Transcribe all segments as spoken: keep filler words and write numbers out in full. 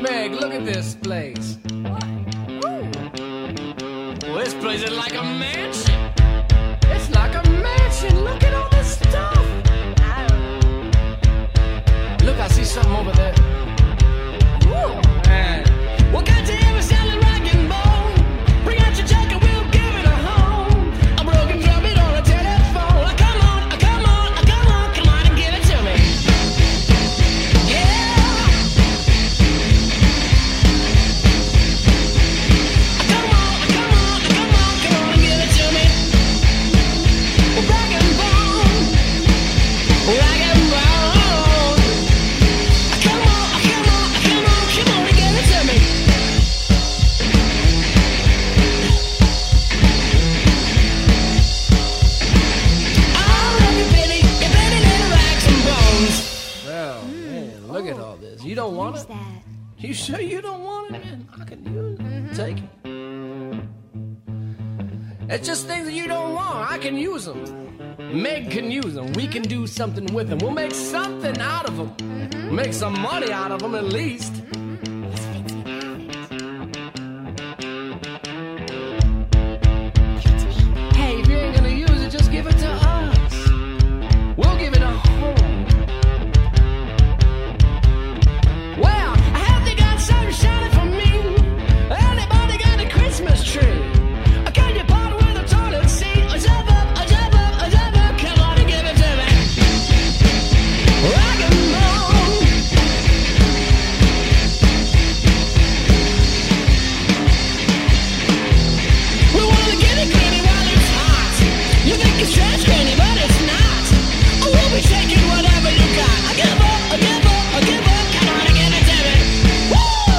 Meg, look at this place. What? Ooh. Well, this place is like a mansion. It's like a mansion. Look at all this stuff. I don't know. Look, I see something over there. Ooh. Man. Well, got to hear a selling rock and bone. Bring out your jack and we'll give it a home. A broken trumpet on a telephone. Oh, come on, oh, come on, oh, come on, come on and give it to me. Yeah. Oh, come on, oh, come on, oh, come on, come on and give it to me. Oh, rock and bone. Rock and bone. Oh, come on, oh, come on, oh, come on, come on and give it to me. Well, man, look at all this. You don't want What's it? that? You sure you don't want it, man? I can use it. Take it. It's just things that you don't want. I can use them. Meg can use them. We can do something with them. We'll make something out of them. Make some money out of them at least. This fits me perfect. Hey, if you ain't gonna use it, just give it to us. We'll give it a home. Well, I have they got something shining for me. Anybody got a Christmas tree? Or can you part with a toilet seat? A jump up, a jump up, a jump up. Come on and give it to me. Rock and roll. We wanna get it granny while it's hot. You think it's trash granny, but it's not. Oh, we'll be taking whatever you got. I give up, I give up, I give up. Come on and give it to me. Woo!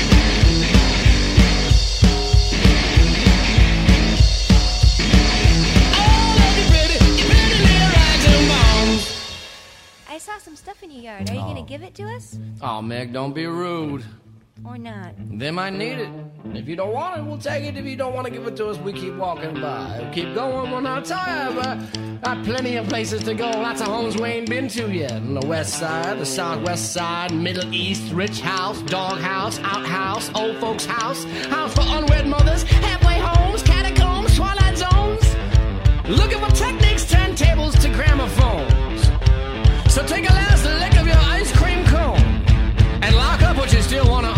Oh, love you pretty, you pretty little rags and bones. I saw some stuff in your yard. Are you gonna give it to us? Oh, Meg, don't be rude. Or not? They might need it. If you don't want it, we'll take it. If you don't want to give it to us, we keep walking by. We'll keep going, we're not tired, but got plenty of places to go. Lots of homes we ain't been to yet. On the west side, the southwest side, Middle East, rich house, dog house, outhouse, old folks house, house for unwed mothers, halfway homes, catacombs, twilight zones. Looking for techniques, turntables to gramophones. So take a last lick of your ice cream cone and lock up what you still want to